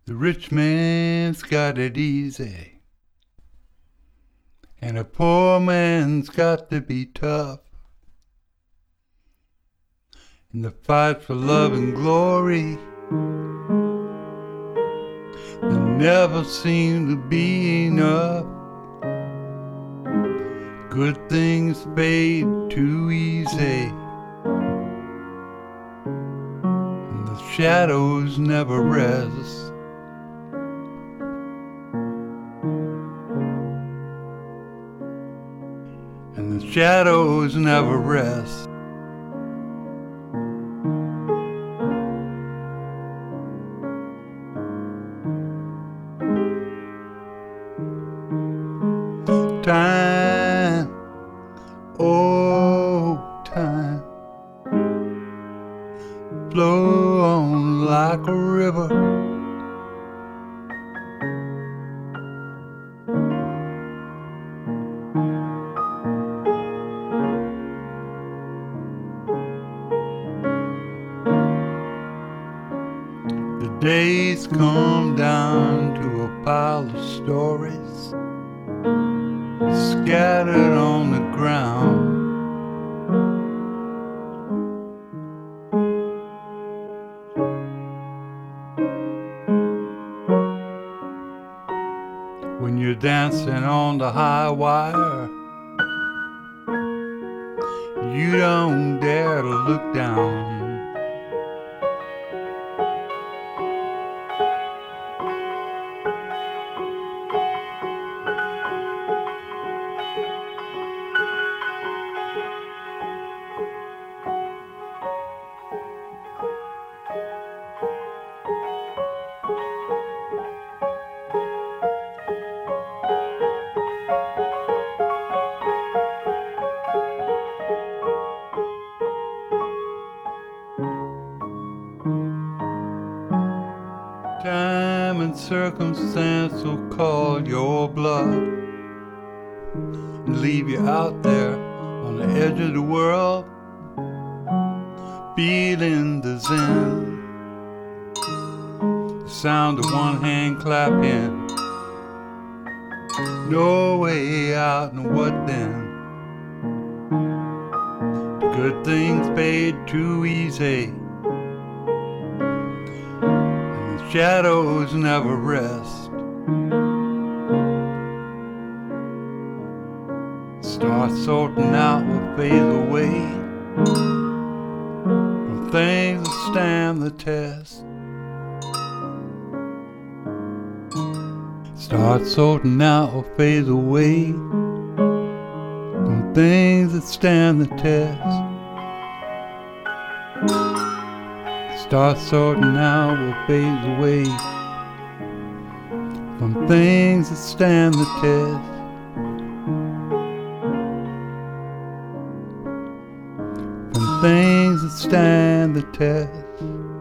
The rich man's got it easy, and a poor man's got to be tough. In the fight for love and glory, there never seemed to be enough. Good things fade too easy, and the shadows never rest. And the shadows never rest. Time, oh time, flow on like a river. The days come down to a pile of stories scattered on the ground. When you're dancing on the high wire, you don't dare to look down. Time and circumstance will call your bluff and leave you out there on the edge of the world, feeling the zen, the sound of one hand clapping, no way out, and what then? Good things fade too easy, shadows never rest. Start sorting out what fades away from things that stand the test. Start sorting out what fades away from things that stand the test. Start sorting out what fades away from things that stand the test. From things that stand the test.